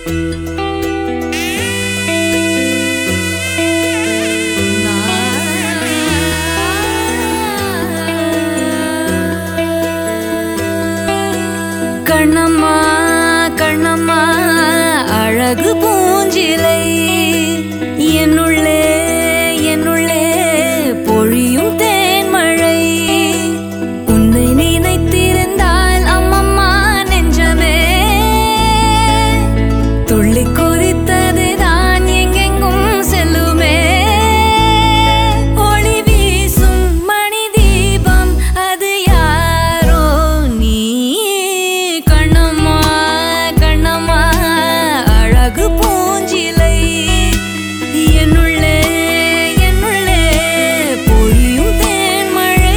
கண்ணம்மா கண்ணம்மா அழகு பூஞ்சிலை என்னுள்ளே என்னுள்ளே பொழியும் தேன்மழை உன்னை நினைத்திருந்தால் அம்மம்மா நெஞ்சமே துள்ளி கொதித்தது தான் எங்கெங்கும் செல்லுமே ஒளி வீசும் மணி தீபம் அது யாரோ நீ கண்ணம்மா கண்ணம்மா அழகு பூஞ்சிலை என்னுள்ளே என்னுள்ளே பொழியும் தேன்மழை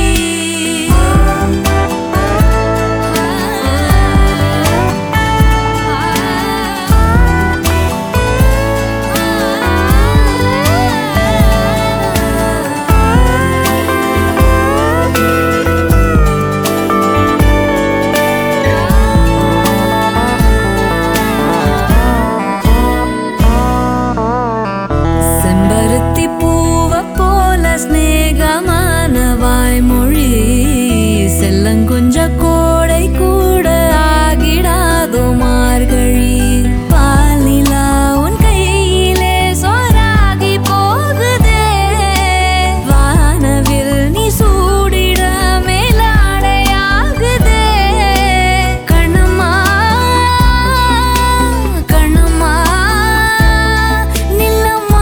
செம்பருத்தி பூவ போல ஸ்நேகமான வாய்மொழி செல்லங்கொஞ்ச கோடை கூட ஆகிடாதோ மார்கழி பால் நிலா உன் கையிலே சோறாகி போகுதே வானவில் நீ சூடிட மேலாடையாகுதே கண்ணம்மா கண்ணம்மா நில்லம்மா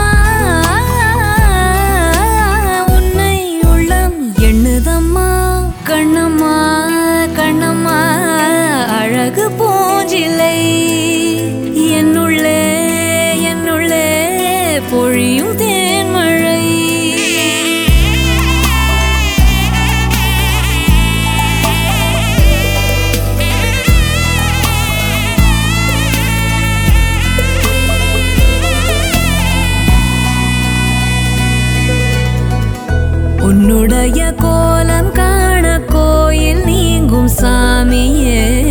உன்னை உள்ளம் எண்ணுதம்மா கண்ணம்மா கண்ணம்மா அழகு பூஞ்சிலை என்னுள்ளே என்னுள்ளே பொழியும் தேன்மழை உன்னுடைய கோலம் காண கோயில் நீங்கும் சாமியே